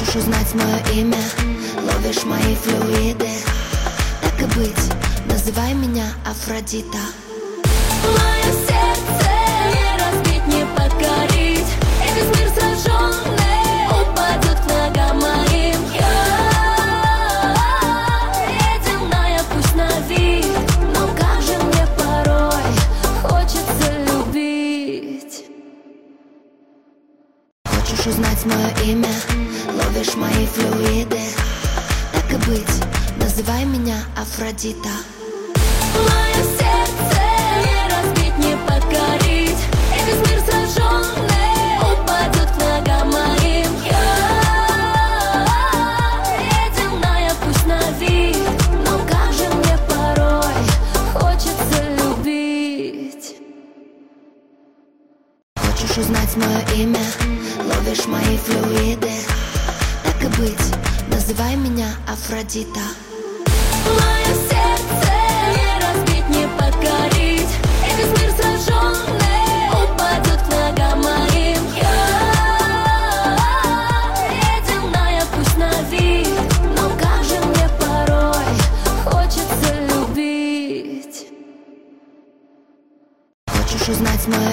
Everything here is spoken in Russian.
Хочешь узнать мое имя, ловишь мои флюиды. Так и быть, называй меня Афродита. Мое сердце не разбить, не покорить, и весь мир сожженный упадет к ногам моим. Я ледяная, пусть на вид, но как же мне порой хочется любить. Хочешь узнать мое имя, ловишь мои флюиды. Так и быть, называй меня Афродита. Мое сердце не разбить, не покорить, и весь мир сожженный упадет к ногам моим. Я ледяная, пусть на вид, но как же мне порой хочется любить. Хочешь узнать мое имя, ловишь мои флюиды. Так и быть, называй меня Афродита. Мое сердце не разбить, не покорить, и весь мир сожженный упадет к ногам моим. Ледяная, пусть на вид, но как же мне порой хочется любить. Хочешь узнать мое